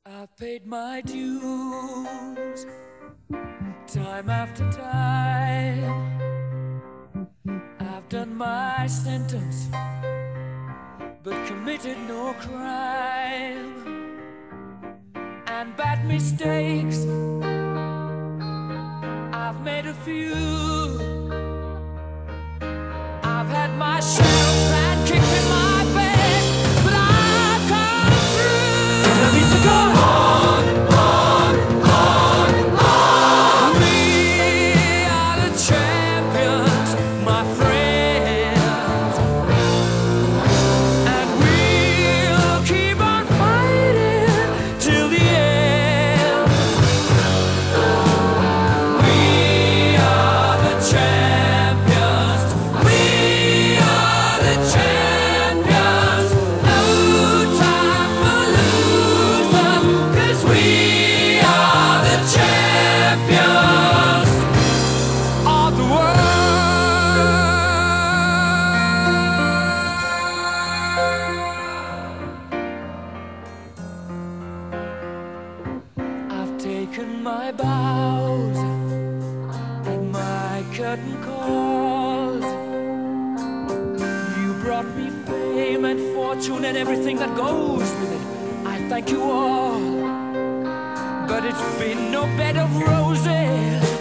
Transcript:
I've paid my dues time after time. I've done my sentence but committed no crime. And bad mistakes I've made a few. I've had my shells and kicked in my face, but I've come through. And I need to go on, on, on, on. We are the champions, my friends, and we'll keep on fighting till the end. We are the champions. We are the champions. No time for losers, 'cause we are the champions of the world. I've taken my bows and my curtain calls. You brought me fame and fortune and everything that goes with it. I thank you all, but it's been no bed of roses.